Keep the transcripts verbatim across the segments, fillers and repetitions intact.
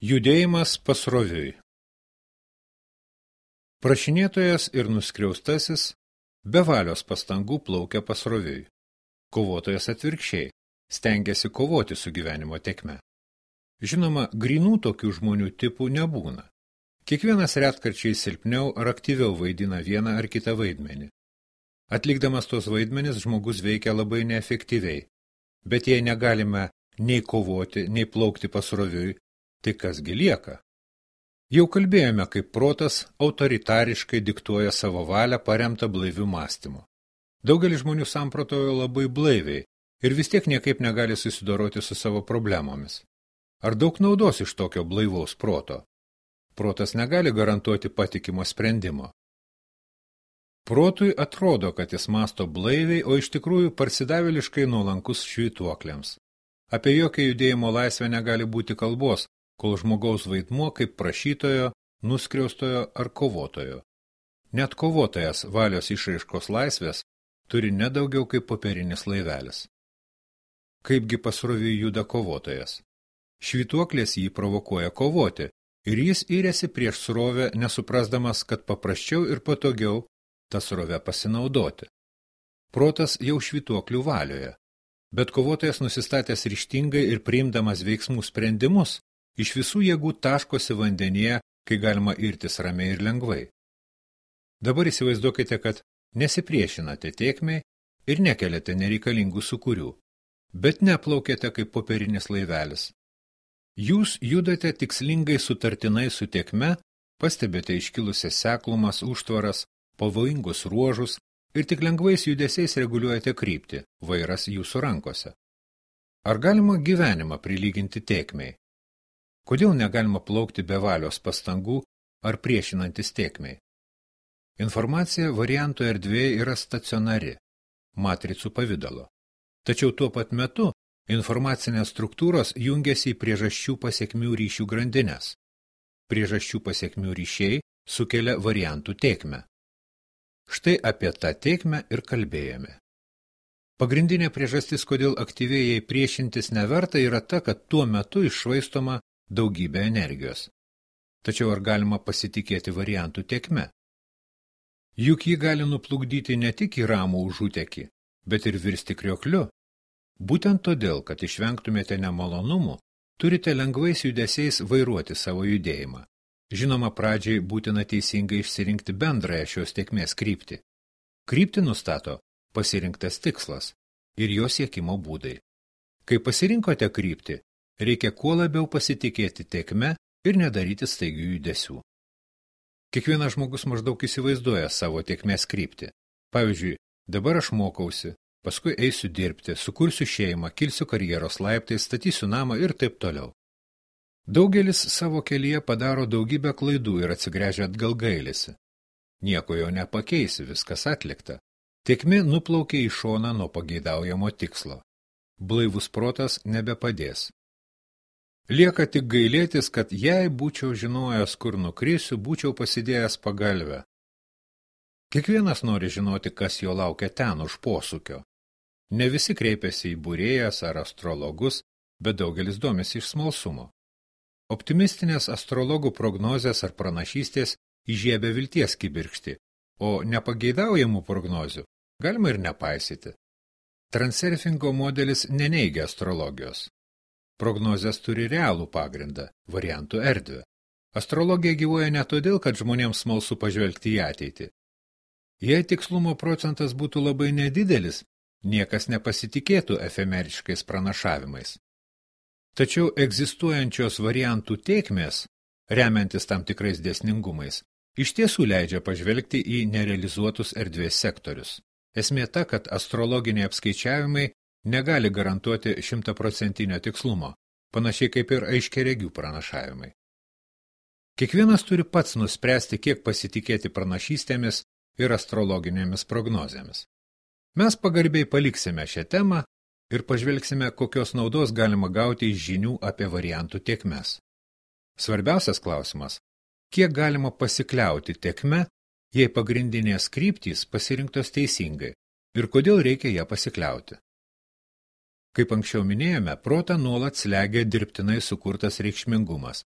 Judėjimas pasroviui. Prašinėtojas ir nuskriaustasis be valios pastangų plaukia pasroviui. Kovotojas atvirkščiai stengiasi kovoti su gyvenimo tėkme. Žinoma, grynų tokių žmonių tipų nebūna. Kiekvienas retkarčiais silpniau ar aktyviau vaidina vieną ar kitą vaidmenį. Atlikdamas tos vaidmenis žmogus veikia labai neefektyviai, bet jei negalime nei kovoti, nei plaukti pasroviui, tai kasgi lieka? Jau kalbėjome, kaip protas autoritariškai diktuoja savo valią paremtą blaivių mąstymu. Daugelis žmonių samprotojo labai blaiviai ir vis tiek niekaip negali susidoroti su savo problemomis. Ar daug naudos iš tokio blaivaus proto? Protas negali garantuoti patikimo sprendimo. Protui atrodo, kad jis mąsto blaiviai, o iš tikrųjų parsidavėliškai nuolankus švytuokliams. Apie jokią judėjimo laisvę negali būti kalbos, kol žmogaus vaidmuo kaip prašytojo, nuskriaustojo ar kovotojo. Net kovotojas valios išraiškos laisvės turi nedaugiau kaip popierinis laivelis. Kaipgi pasroviui juda kovotojas? Švytuoklės jį provokuoja kovoti ir jis įrėsi prieš srovę, nesuprasdamas, kad paprasčiau ir patogiau tą srovę pasinaudoti. Protas jau švytuoklių valioje, bet kovotojas nusistatęs ryžtingai ir priimdamas veiksmų sprendimus, iš visų jėgų taškosi vandenyje, kai galima irtis ramiai ir lengvai. Dabar įsivaizduokite, kad nesipriešinate tėkmei ir nekeliate nereikalingų sūkurių, bet neplaukėte kaip popierinis laivelis. Jūs judate tikslingai sutartinai su tėkme, pastebite iškilusias seklumas, užtvaras, pavojingus ruožus ir tik lengvais judesiais reguliuojate kryptį, vairas jūsų rankose. Ar galima gyvenimą prilyginti tėkmei? Kodėl negalima plaukti be valios pastangų ar priešinantis tėkmei? Informacija variantų erdvėje yra stacionari, matricų pavidalo. Tačiau tuo pat metu informacinės struktūros jungiasi į priežasčių pasekmių ryšių grandines. Priežasčių pasekmių ryšiai sukelia variantų tėkmę. Štai apie tą tėkmę ir kalbėjome. Pagrindinė priežastis, kodėl aktyviai jai priešintis neverta, yra ta, kad tuo metu iššvaistoma daugybė energijos. Tačiau ar galima pasitikėti variantų tėkme? Juk ji gali nuplukdyti ne tik į ramų užutekį, bet ir virsti kriokliu. Būtent todėl, kad išvengtumėte nemalonumų, turite lengvais judesiais vairuoti savo judėjimą. Žinoma, pradžiai būtina teisingai išsirinkti bendrąją šios tėkmės kryptį. Kryptį nustato pasirinktas tikslas ir jo siekimo būdai. Kai pasirinkote kryptį, reikia kuo labiau pasitikėti tėkme ir nedaryti staigių judesių. Kiekvienas žmogus maždaug įsivaizduoja savo tėkmės kryptį. Pavyzdžiui, dabar aš mokausi, paskui eisiu dirbti, sukursiu šeimą, kilsiu karjeros laiptais, statysiu namą ir taip toliau. Daugelis savo kelyje padaro daugybę klaidų ir atsigręžia atgal gailisi. Nieko jau nepakeisi, viskas atlikta. Tėkmė nuplaukė į šoną nuo pageidaujamo tikslo. Blaivus protas nebepadės. Lieka tik gailėtis, kad jei būčiau žinojęs, kur nukrisiu, būčiau pasidėjęs pagalvę. Kiekvienas nori žinoti, kas jo laukia ten už posūkio. Ne visi kreipiasi į būrėjas ar astrologus, bet daugelis domisi iš smalsumo. Optimistinės astrologų prognozės ar pranašystės įžiebia vilties kibirkštį, o nepageidaujamų prognozių galima ir nepaisyti. Transurfingo modelis neneigia astrologijos. Prognozės turi realų pagrindą, variantų erdvę. Astrologija gyvuoja ne todėl, kad žmonėms smalsu pažvelgti į ateitį. Jei tikslumo procentas būtų labai nedidelis, niekas nepasitikėtų efemeriškais pranašavimais. Tačiau egzistuojančios variantų tėkmės, remiantis tam tikrais dėsningumais, iš tiesų leidžia pažvelgti į nerealizuotus erdvės sektorius. Esmė ta, kad astrologiniai apskaičiavimai negali garantuoti šimtaprocentinio tikslumo, panašiai kaip ir aiškiaregių pranašavimai. Kiekvienas turi pats nuspręsti, kiek pasitikėti pranašystėmis ir astrologinėmis prognozėmis. Mes pagarbiai paliksime šią temą ir pažvelgsime, kokios naudos galima gauti iš žinių apie variantų tėkmes. Svarbiausias klausimas – kiek galima pasikliauti tėkme, jei pagrindinės kryptys pasirinktos teisingai ir kodėl reikia ją pasikliauti. Kaip anksčiau minėjome, protą nuolat slegia dirbtinai sukurtas reikšmingumas,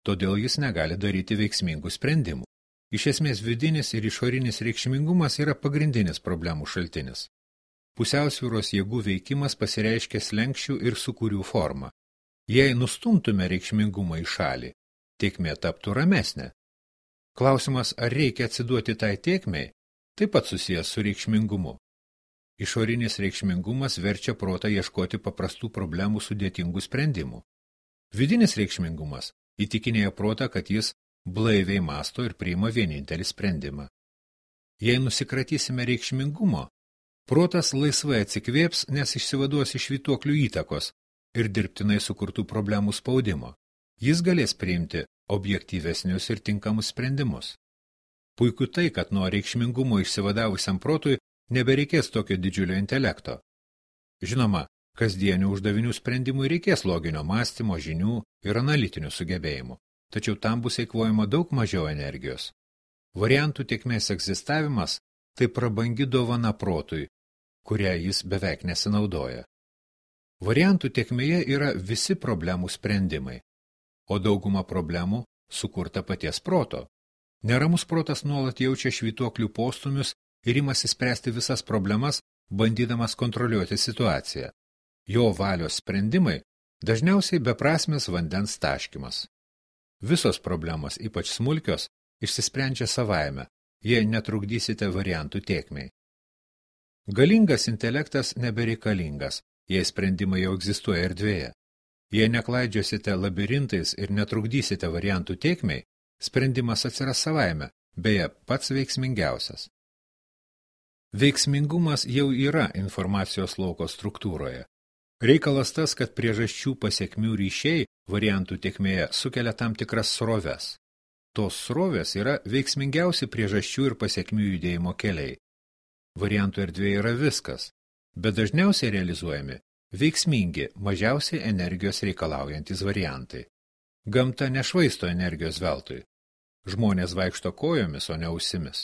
todėl jis negali daryti veiksmingų sprendimų. Iš esmės vidinis ir išorinis reikšmingumas yra pagrindinis problemų šaltinis. Pusiausvyros jėgų veikimas pasireiškia slenkščių ir sūkurių forma. Jei nustumtume reikšmingumą į šalį, tėkmė taptų ramesnė. Klausimas, ar reikia atsiduoti tai tėkmei, taip pat susijęs su reikšmingumu. Išorinis reikšmingumas verčia protą ieškoti paprastų problemų sudėtingų sprendimų. Vidinis reikšmingumas įtikinėja protą, kad jis blaiviai mąsto ir priima vienintelį sprendimą. Jei nusikratysime reikšmingumo, protas laisvai atsikvėps, nes išsivaduos iš švytuoklių įtakos ir dirbtinai sukurtų problemų spaudimo. Jis galės priimti objektyvesnius ir tinkamus sprendimus. Puiku tai, kad nuo reikšmingumo išsivadavusiam protui nebereikės tokio didžiulio intelekto. Žinoma, kasdienių uždavinių sprendimui reikės loginio mąstymo, žinių ir analitinių sugebėjimų, tačiau tam bus eikvojama daug mažiau energijos. Variantų tėkmės egzistavimas tai prabangi dovana protui, kurią jis beveik nesinaudoja. Variantų tėkmėje yra visi problemų sprendimai, o dauguma problemų sukurta paties proto. Neramus protas nuolat jaučia švytuoklių postumius ir imasi spręsti visas problemas, bandydamas kontroliuoti situaciją. Jo valios sprendimai dažniausiai beprasmis vandens taškymas. Visos problemos, ypač smulkios, išsisprendžia savaime, jei netrukdysite variantų tėkmei. Galingas intelektas nebereikalingas, jei sprendimai jau egzistuoja erdvėje. Jei neklaidžiosite labirintais ir netrukdysite variantų tėkmei, sprendimas atsiras savaime, beje, pats veiksmingiausias. Veiksmingumas jau yra informacijos lauko struktūroje. Reikalas tas, kad priežasčių pasekmių ryšiai variantų tėkmėje sukelia tam tikras sroves. Tos srovės yra veiksmingiausi priežasčių ir pasekmių judėjimo keliai. Variantų erdvėje yra viskas, bet dažniausiai realizuojami veiksmingi, mažiausiai energijos reikalaujantis variantai. Gamta nešvaisto energijos veltui. Žmonės vaikšto kojomis, o ne ausimis.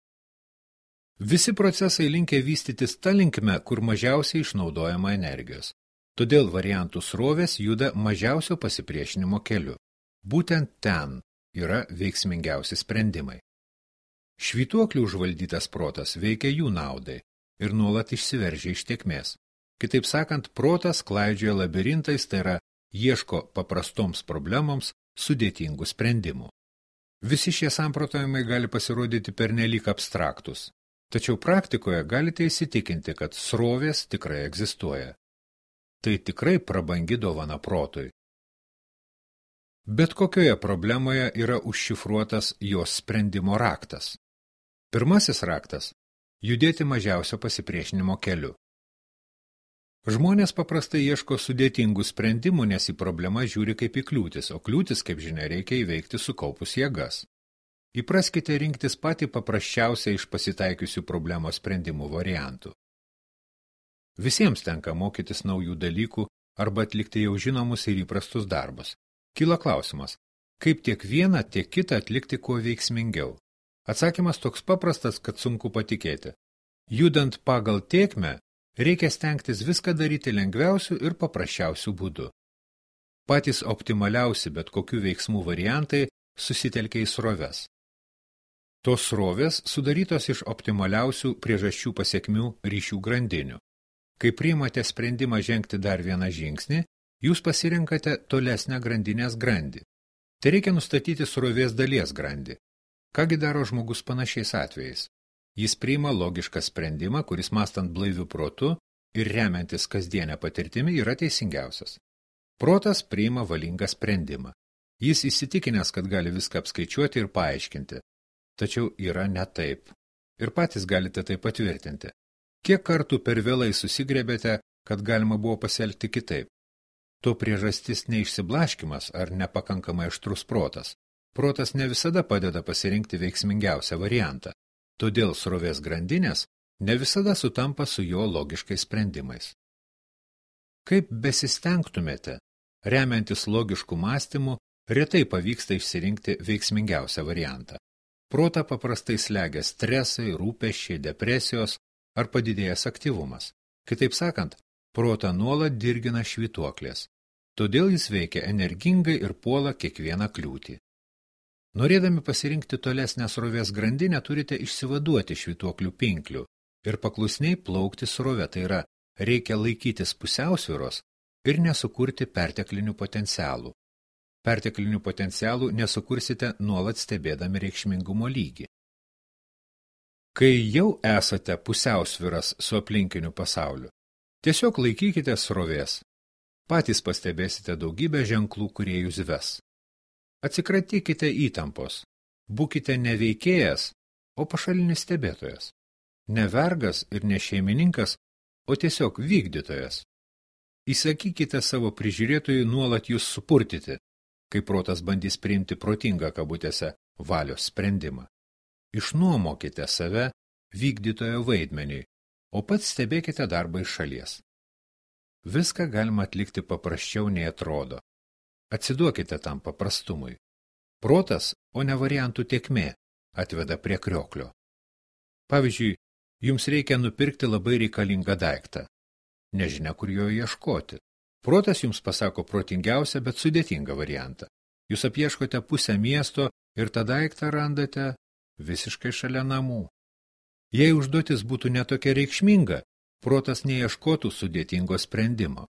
Visi procesai linkia vystytis ta linkme, kur mažiausiai išnaudojama energijos. Todėl variantų srovės juda mažiausio pasipriešinimo keliu. Būtent ten yra veiksmingiausi sprendimai. Švytuoklių užvaldytas protas veikia jų naudai ir nuolat išsiveržia iš tėkmės. Kitaip sakant, protas klaidžioja labirintais, tai yra ieško paprastoms problemoms sudėtingų sprendimų. Visi šie samprotavimai gali pasirodyti pernelyg abstraktus, tačiau praktikoje galite įsitikinti, kad srovės tikrai egzistuoja. Tai tikrai prabangi dovana protui. Bet kokioje problemoje yra užšifruotas jos sprendimo raktas. Pirmasis raktas – judėti mažiausio pasipriešinimo keliu. Žmonės paprastai ieško sudėtingų sprendimų, nes į problemą žiūri kaip į kliūtis, o kliūtis, kaip žinia, reikia įveikti sukaupus jėgas. Įpraskite rinktis patį paprasčiausią iš pasitaikiusių problemos sprendimų variantų. Visiems tenka mokytis naujų dalykų arba atlikti jau žinomus ir įprastus darbus. Kyla klausimas, kaip tiek vieną, tiek kitą atlikti kuo veiksmingiau. Atsakymas toks paprastas, kad sunku patikėti. Judant pagal tėkmę, reikia stengtis viską daryti lengviausių ir paprasčiausių būdų. Patys optimaliausi bet kokių veiksmų variantai susitelkia į sroves. Tos srovės sudarytos iš optimaliausių priežasčių pasekmių ryšių grandinių. Kai priimate sprendimą žengti dar vieną žingsnį, jūs pasirenkate tolesnę grandinės grandį. Tai reikia nustatyti srovės dalies grandį. Kągi daro žmogus panašiais atvejais? Jis priima logišką sprendimą, kuris mąstant blaiviu protu ir remiantis kasdienę patirtimi yra teisingiausias. Protas priima valingą sprendimą. Jis įsitikinęs, kad gali viską apskaičiuoti ir paaiškinti. Tačiau yra ne taip. Ir patys galite tai patvirtinti. Kiek kartų per vėlai susigrebėte, kad galima buvo pasielgti kitaip? To priežastis neišsiblaškimas ar nepakankamai aštrus protas. Protas ne visada padeda pasirinkti veiksmingiausią variantą. Todėl srovės grandinės ne visada sutampa su jo logiškais sprendimais. Kaip besistengtumėte, remiantis logiškų mąstymų, retai pavyksta išsirinkti veiksmingiausią variantą. Protą paprastai slegia stresai, rūpesčiai, depresijos ar padidėjęs aktyvumas. Kitaip sakant, protą nuolat dirgina švytuoklės. todėl jis veikia energingai ir puola kiekvieną kliūtį. Norėdami pasirinkti tolesnę srovės grandinę, turite išsivaduoti švytuoklių pinklių ir paklusniai plaukti srove, tai yra, reikia laikytis pusiausvyros ir nesukurti perteklinių potencialų. Perteklinių potencialų nesukursite nuolat stebėdami reikšmingumo lygį. Kai jau esate pusiausvyras su aplinkiniu pasauliu, tiesiog laikykite srovės. Patys pastebėsite daugybę ženklų, kurie jūs ves. Atsikratykite įtampos. Būkite ne veikėjas, o pašalinis stebėtojas. Ne vergas ir ne šeimininkas, o tiesiog vykdytojas. Įsakykite savo prižiūrėtojui nuolat jūs supurtyti, kai protas bandys priimti protingą kabutėse valios sprendimą. Išnuomokite save vykdytojo vaidmeniui, o pats stebėkite darbą iš šalies. Viską galima atlikti paprasčiau nei atrodo. Atsiduokite tam paprastumui. Protas, o ne variantų tėkmė, atveda prie krioklio. Pavyzdžiui, jums reikia nupirkti labai reikalingą daiktą. Nežinia, kur jo ieškoti. Protas jums pasako protingiausią, bet sudėtingą variantą. Jūs apieškote pusę miesto ir tą daiktą randate visiškai šalia namų. Jei užduotis būtų netokia reikšminga, protas neieškotų sudėtingo sprendimo.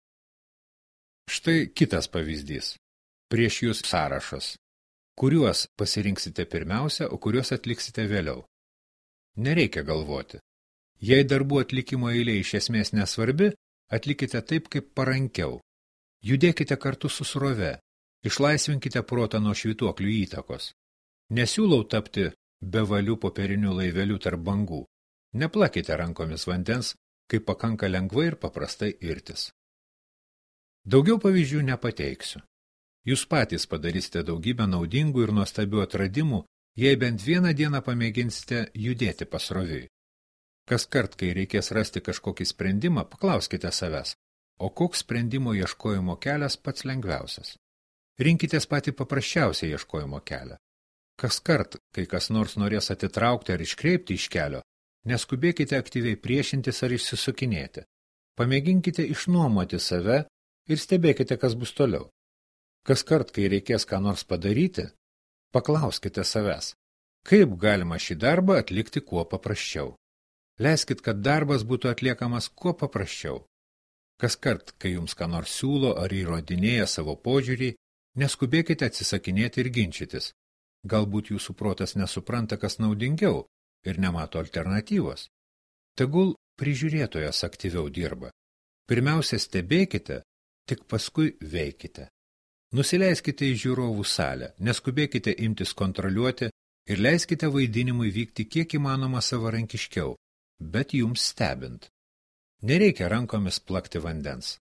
Štai kitas pavyzdys. Prieš jūs sąrašas, kuriuos pasirinksite pirmiausia, o kuriuos atliksite vėliau. Nereikia galvoti. Jei darbų atlikimo eilė iš esmės nesvarbi, atlikite taip, kaip parankiau. Judėkite kartu su srove, išlaisvinkite protą nuo švytuoklių įtakos. Nesiūlau tapti bevalių popierinių laivelių tarp bangų. Neplakite rankomis vandens, kai pakanka lengvai ir paprastai irtis. Daugiau pavyzdžių nepateiksiu. Jūs patys padarysite daugybę naudingų ir nuostabių atradimų, jei bent vieną dieną pamėginsite judėti pasroviui. Kas kart, kai reikės rasti kažkokį sprendimą, paklauskite savęs, o koks sprendimo ieškojimo kelias pats lengviausias. Rinkitės patį paprasčiausią ieškojimo kelią. Kas kart, kai kas nors norės atitraukti ar iškreipti iš kelio, neskubėkite aktyviai priešintis ar išsisukinėti. Pamėginkite išnuomoti save ir stebėkite, kas bus toliau. Kas kart, kai reikės ką nors padaryti, paklauskite savęs, kaip galima šį darbą atlikti kuo paprasčiau. Leiskit, kad darbas būtų atliekamas kuo paprasčiau. Kas kart, kai jums ką nors siūlo ar įrodinėja savo požiūrį, neskubėkite atsisakinėti ir ginčytis. Galbūt jūsų protas nesupranta, kas naudingiau ir nemato alternatyvos. Tegul prižiūrėtojas aktyviau dirba. Pirmiausia, stebėkite, tik paskui veikite. Nusileiskite į žiūrovų salę, neskubėkite imtis kontroliuoti ir leiskite vaidinimui vykti kiek įmanoma savarankiškiau, bet jums stebint. Nereikia rankomis plakti vandens.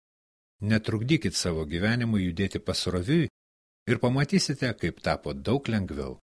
Netrukdykit savo gyvenimui judėti pasroviui ir pamatysite, kaip tapo daug lengviau.